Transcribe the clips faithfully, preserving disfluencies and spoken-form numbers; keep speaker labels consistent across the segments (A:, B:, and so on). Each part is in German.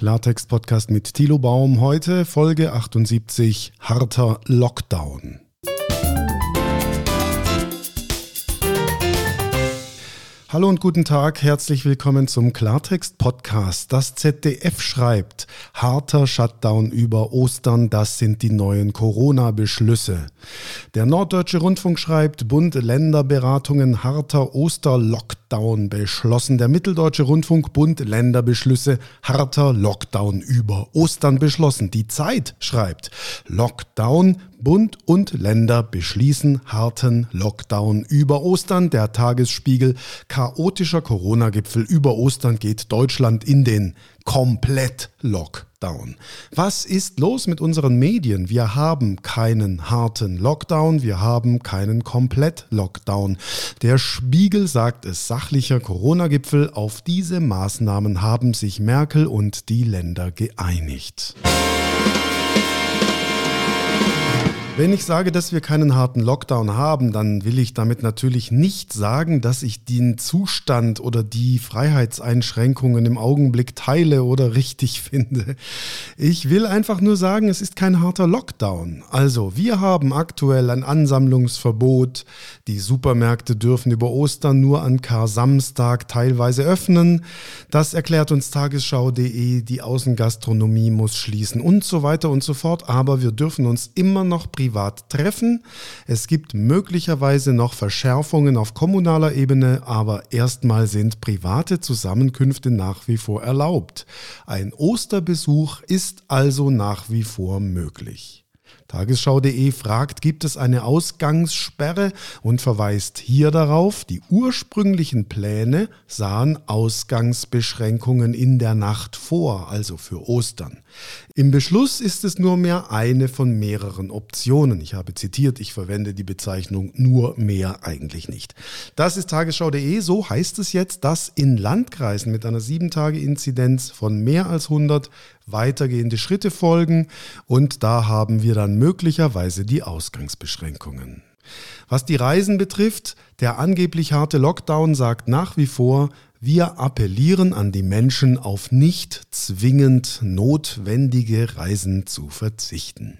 A: Klartext-Podcast mit Thilo Baum. Heute Folge achtundsiebzig, harter Lockdown. Hallo und guten Tag, herzlich willkommen zum Klartext-Podcast. Das Z D F schreibt, harter Shutdown über Ostern, das sind die neuen Corona-Beschlüsse. Der Norddeutsche Rundfunk schreibt, Bund-Länder-Beratungen, harter Oster-Lockdown beschlossen. Der Mitteldeutsche Rundfunk, Bund-Länder-Beschlüsse, harter Lockdown über Ostern beschlossen. Die Zeit schreibt, Lockdown, Bund und Länder beschließen harten Lockdown über Ostern. Der Tagesspiegel, chaotischer Corona-Gipfel über Ostern geht Deutschland in den Komplett-Lockdown. Was ist los mit unseren Medien? Wir haben keinen harten Lockdown, wir haben keinen Komplett-Lockdown. Der Spiegel sagt es, sachlicher Corona-Gipfel. Auf diese Maßnahmen haben sich Merkel und die Länder geeinigt. Wenn ich sage, dass wir keinen harten Lockdown haben, dann will ich damit natürlich nicht sagen, dass ich den Zustand oder die Freiheitseinschränkungen im Augenblick teile oder richtig finde. Ich will einfach nur sagen, es ist kein harter Lockdown. Also, wir haben aktuell ein Ansammlungsverbot. Die Supermärkte dürfen über Ostern nur an Kar-Samstag teilweise öffnen. Das erklärt uns Tagesschau punkt de. Die Außengastronomie muss schließen und so weiter und so fort. Aber wir dürfen uns immer noch privat treffen. Es gibt möglicherweise noch Verschärfungen auf kommunaler Ebene, aber erstmal sind private Zusammenkünfte nach wie vor erlaubt. Ein Osterbesuch ist also nach wie vor möglich. Tagesschau punkt de fragt, gibt es eine Ausgangssperre und verweist hier darauf, die ursprünglichen Pläne sahen Ausgangsbeschränkungen in der Nacht vor, also für Ostern. Im Beschluss ist es nur mehr eine von mehreren Optionen. Ich habe zitiert, ich verwende die Bezeichnung nur mehr eigentlich nicht. Das ist Tagesschau punkt de, so heißt es jetzt, dass in Landkreisen mit einer sieben Tage Inzidenz von mehr als hundert weitergehende Schritte folgen und da haben wir dann möglicherweise die Ausgangsbeschränkungen. Was die Reisen betrifft, der angeblich harte Lockdown sagt nach wie vor, wir appellieren an die Menschen, auf nicht zwingend notwendige Reisen zu verzichten.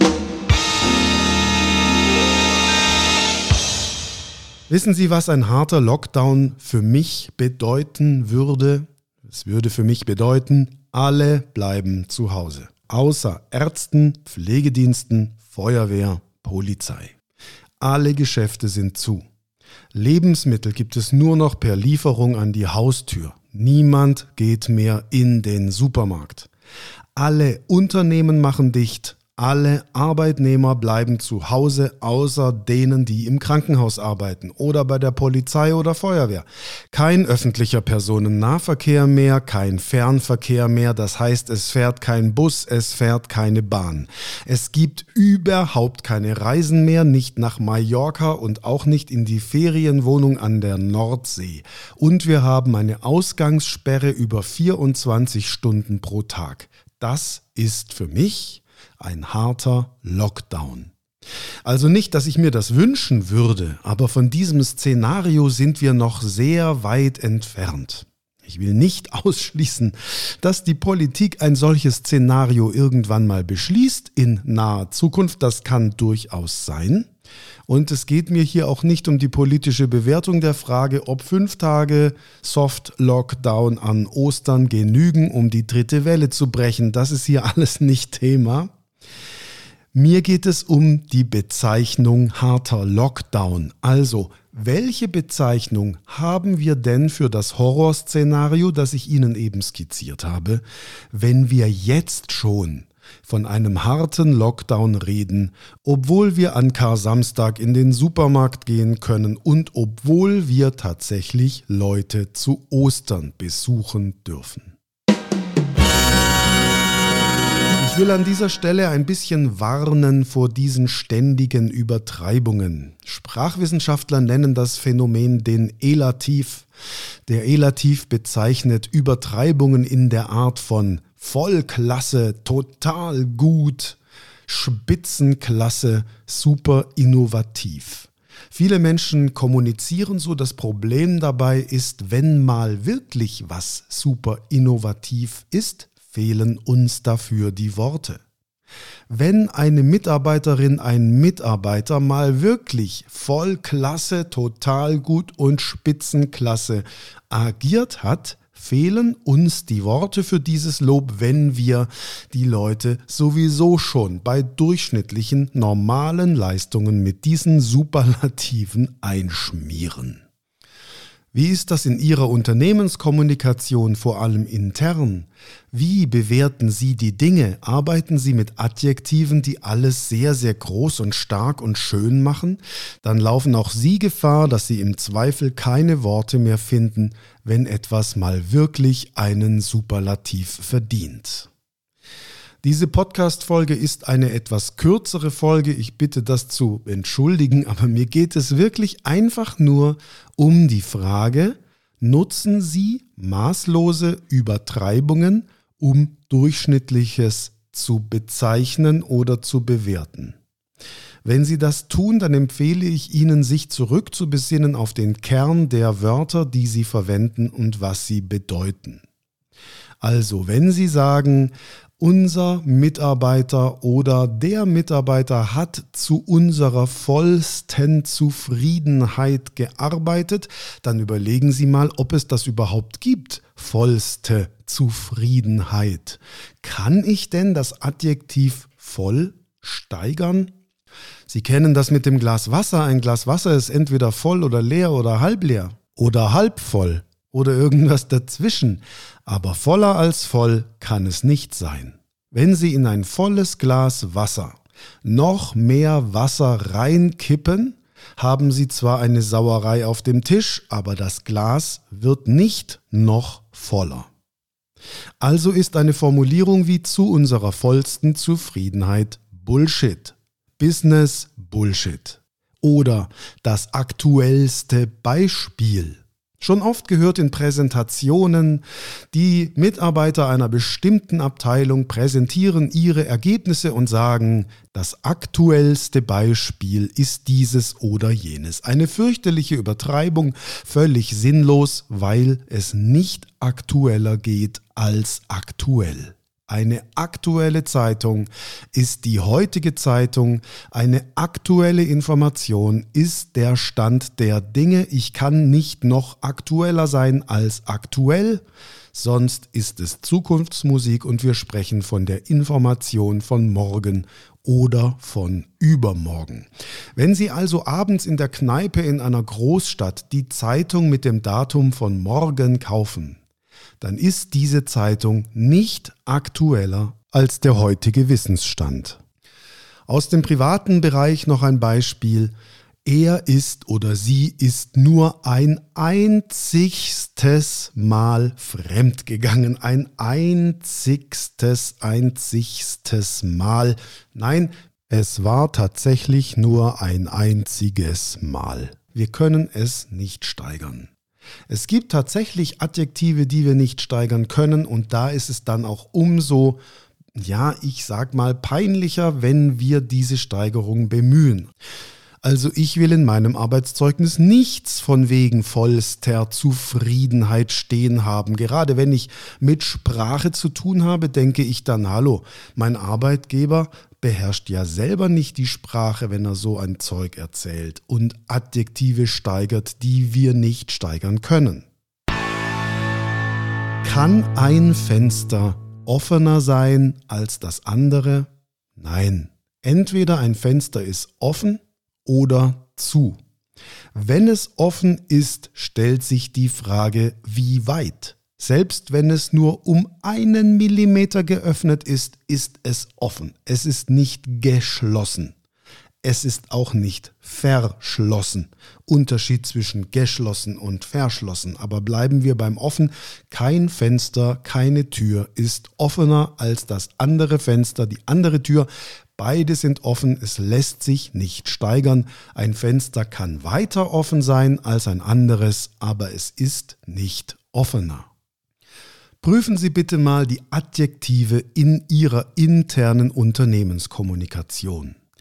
A: Wissen Sie, was ein harter Lockdown für mich bedeuten würde? Es würde für mich bedeuten, alle bleiben zu Hause, außer Ärzten, Pflegediensten, Feuerwehr, Polizei. Alle Geschäfte sind zu. Lebensmittel gibt es nur noch per Lieferung an die Haustür. Niemand geht mehr in den Supermarkt. Alle Unternehmen machen dicht. Alle Arbeitnehmer bleiben zu Hause, außer denen, die im Krankenhaus arbeiten oder bei der Polizei oder Feuerwehr. Kein öffentlicher Personennahverkehr mehr, kein Fernverkehr mehr, das heißt, es fährt kein Bus, es fährt keine Bahn. Es gibt überhaupt keine Reisen mehr, nicht nach Mallorca und auch nicht in die Ferienwohnung an der Nordsee. Und wir haben eine Ausgangssperre über vierundzwanzig Stunden pro Tag. Das ist für mich ein harter Lockdown. Also nicht, dass ich mir das wünschen würde, aber von diesem Szenario sind wir noch sehr weit entfernt. Ich will nicht ausschließen, dass die Politik ein solches Szenario irgendwann mal beschließt in naher Zukunft. Das kann durchaus sein. Und es geht mir hier auch nicht um die politische Bewertung der Frage, ob fünf Tage Soft-Lockdown an Ostern genügen, um die dritte Welle zu brechen. Das ist hier alles nicht Thema. Mir geht es um die Bezeichnung harter Lockdown. Also, welche Bezeichnung haben wir denn für das Horrorszenario, das ich Ihnen eben skizziert habe, wenn wir jetzt schon von einem harten Lockdown reden, obwohl wir an Kar-Samstag in den Supermarkt gehen können und obwohl wir tatsächlich Leute zu Ostern besuchen dürfen? Ich will an dieser Stelle ein bisschen warnen vor diesen ständigen Übertreibungen. Sprachwissenschaftler nennen das Phänomen den Elativ. Der Elativ bezeichnet Übertreibungen in der Art von Vollklasse, total gut, Spitzenklasse, super innovativ. Viele Menschen kommunizieren so, das Problem dabei ist, wenn mal wirklich was super innovativ ist, fehlen uns dafür die Worte. Wenn eine Mitarbeiterin, ein Mitarbeiter mal wirklich voll klasse, total gut und spitzenklasse agiert hat, fehlen uns die Worte für dieses Lob, wenn wir die Leute sowieso schon bei durchschnittlichen, normalen Leistungen mit diesen Superlativen einschmieren. Wie ist das in Ihrer Unternehmenskommunikation, vor allem intern? Wie bewerten Sie die Dinge? Arbeiten Sie mit Adjektiven, die alles sehr, sehr groß und stark und schön machen? Dann laufen auch Sie Gefahr, dass Sie im Zweifel keine Worte mehr finden, wenn etwas mal wirklich einen Superlativ verdient. Diese Podcast-Folge ist eine etwas kürzere Folge. Ich bitte das zu entschuldigen, aber mir geht es wirklich einfach nur um die Frage, nutzen Sie maßlose Übertreibungen, um Durchschnittliches zu bezeichnen oder zu bewerten? Wenn Sie das tun, dann empfehle ich Ihnen, sich zurückzubesinnen auf den Kern der Wörter, die Sie verwenden und was sie bedeuten. Also, wenn Sie sagen, unser Mitarbeiter oder der Mitarbeiter hat zu unserer vollsten Zufriedenheit gearbeitet, dann überlegen Sie mal, ob es das überhaupt gibt, vollste Zufriedenheit. Kann ich denn das Adjektiv voll steigern? Sie kennen das mit dem Glas Wasser. Ein Glas Wasser ist entweder voll oder leer oder halb leer oder halb voll oder irgendwas dazwischen. Aber voller als voll kann es nicht sein. Wenn Sie in ein volles Glas Wasser noch mehr Wasser reinkippen, haben Sie zwar eine Sauerei auf dem Tisch, aber das Glas wird nicht noch voller. Also ist eine Formulierung wie zu unserer vollsten Zufriedenheit Bullshit. Business Bullshit. Oder das aktuellste Beispiel. Schon oft gehört in Präsentationen, die Mitarbeiter einer bestimmten Abteilung präsentieren ihre Ergebnisse und sagen, das aktuellste Beispiel ist dieses oder jenes. Eine fürchterliche Übertreibung, völlig sinnlos, weil es nicht aktueller geht als aktuell. Eine aktuelle Zeitung ist die heutige Zeitung. Eine aktuelle Information ist der Stand der Dinge. Ich kann nicht noch aktueller sein als aktuell, sonst ist es Zukunftsmusik und wir sprechen von der Information von morgen oder von übermorgen. Wenn Sie also abends in der Kneipe in einer Großstadt die Zeitung mit dem Datum von morgen kaufen, dann ist diese Zeitung nicht aktueller als der heutige Wissensstand. Aus dem privaten Bereich noch ein Beispiel. Er ist oder sie ist nur ein einzigstes Mal fremdgegangen. Ein einzigstes, einzigstes Mal. Nein, es war tatsächlich nur ein einziges Mal. Wir können es nicht steigern. Es gibt tatsächlich Adjektive, die wir nicht steigern können und da ist es dann auch umso, ja, ich sag mal, peinlicher, wenn wir diese Steigerung bemühen. Also ich will in meinem Arbeitszeugnis nichts von wegen vollster Zufriedenheit stehen haben. Gerade wenn ich mit Sprache zu tun habe, denke ich dann, hallo, mein Arbeitgeber beherrscht ja selber nicht die Sprache, wenn er so ein Zeug erzählt und Adjektive steigert, die wir nicht steigern können. Kann ein Fenster offener sein als das andere? Nein. Entweder ein Fenster ist offen oder zu. Wenn es offen ist, stellt sich die Frage, wie weit? Selbst wenn es nur um einen Millimeter geöffnet ist, ist es offen. Es ist nicht geschlossen. Es ist auch nicht verschlossen. Unterschied zwischen geschlossen und verschlossen. Aber bleiben wir beim offen. Kein Fenster, keine Tür ist offener als das andere Fenster, die andere Tür. Beide sind offen, es lässt sich nicht steigern. Ein Fenster kann weiter offen sein als ein anderes, aber es ist nicht offener. Prüfen Sie bitte mal die Adjektive in Ihrer internen Unternehmenskommunikation.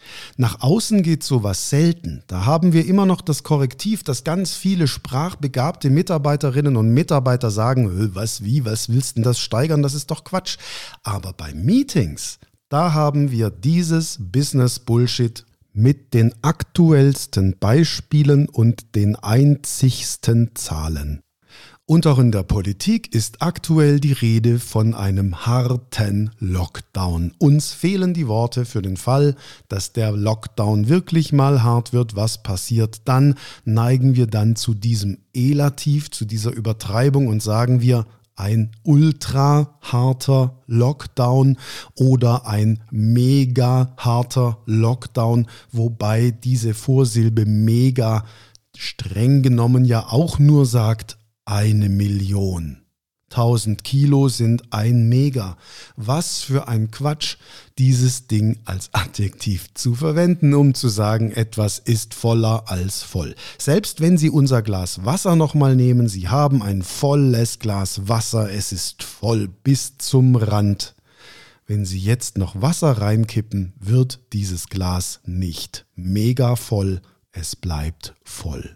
A: Nach außen geht sowas selten. Da haben wir immer noch das Korrektiv, dass ganz viele sprachbegabte Mitarbeiterinnen und Mitarbeiter sagen, was, wie, was willst du denn das steigern? Das ist doch Quatsch. Aber bei Meetings, da haben wir dieses Business-Bullshit mit den aktuellsten Beispielen und den einzigsten Zahlen. Und auch in der Politik ist aktuell die Rede von einem harten Lockdown. Uns fehlen die Worte für den Fall, dass der Lockdown wirklich mal hart wird. Was passiert dann? Neigen wir dann zu diesem Elativ, zu dieser Übertreibung und sagen wir ein ultra harter Lockdown oder ein mega harter Lockdown, wobei diese Vorsilbe mega streng genommen ja auch nur sagt, eine Million. tausend Kilo sind ein Mega. Was für ein Quatsch, dieses Ding als Adjektiv zu verwenden, um zu sagen, etwas ist voller als voll. Selbst wenn Sie unser Glas Wasser nochmal nehmen, Sie haben ein volles Glas Wasser, es ist voll bis zum Rand. Wenn Sie jetzt noch Wasser reinkippen, wird dieses Glas nicht mega voll, es bleibt voll.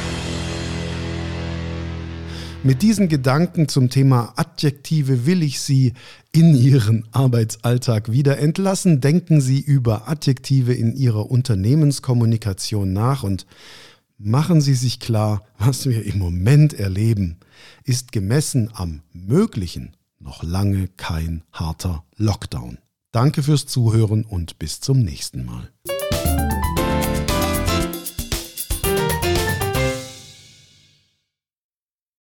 A: Mit diesen Gedanken zum Thema Adjektive will ich Sie in Ihren Arbeitsalltag wieder entlassen. Denken Sie über Adjektive in Ihrer Unternehmenskommunikation nach und machen Sie sich klar, was wir im Moment erleben, ist gemessen am Möglichen noch lange kein harter Lockdown. Danke fürs Zuhören und bis zum nächsten Mal.